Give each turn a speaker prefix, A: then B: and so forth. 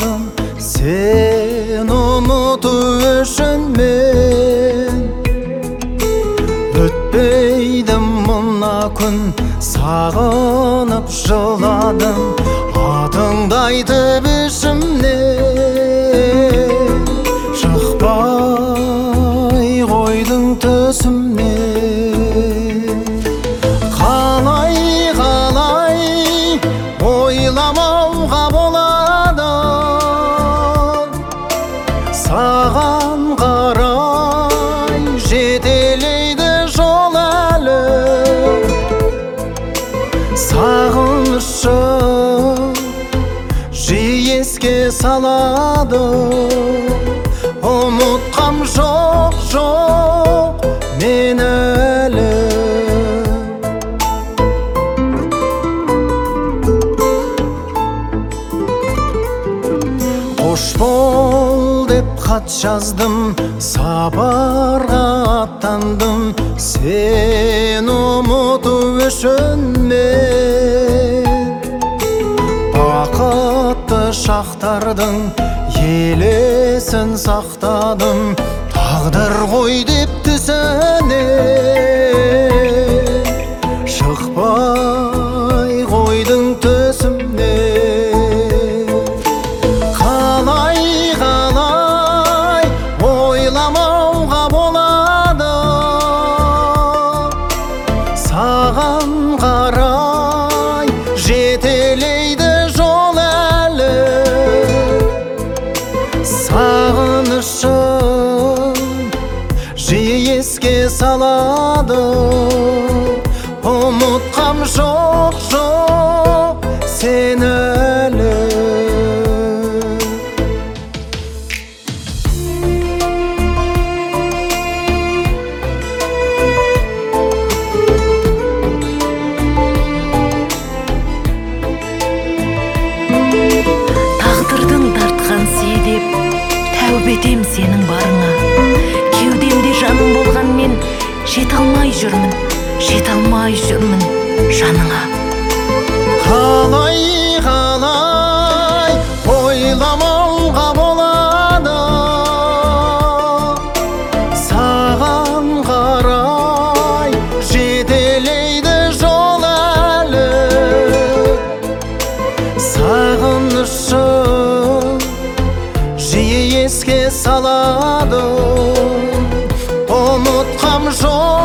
A: Sen unutu üçün men Ötpeydim muna kun Sağınıp жыладым Adыңды айтып ішімнен Шықпай қойдың төсімнен Қалай ойламауға болады Саған қарай жетелейді жол әлі Сағынышым жиі еске салады Ұмытқам жоқ мен әлі Қош бол деп хат жаздым Сапарға аттандым Сен ұмыту үшін мен Бақытты шақтардың елесін сақтадым Тағдыр ғой деп түсіне Шықпай қойдың төсімнен Қалай ойламауға болады Саған қарай жетелейді жол әлі Сағынышым жиі еске салады Ұмытқам жоқ сені әлі
B: Тағдырдың тартқан сейдеп тәубе етем сенің барыңа Кеудемде жаның болған мен жете алмай жүрмін жаныңа
A: Қалай ойламауға болады Саған қарай жетелейді жол әлі Сағынышым жиі еске салады Ұмытқам жоқ